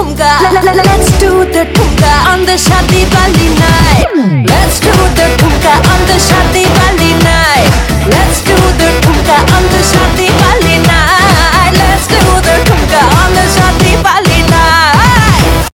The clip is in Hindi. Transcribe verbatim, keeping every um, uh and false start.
ठुमका. Let's do the ठुमका on the शादी वाली night. Let's do the ठुमका on the शादी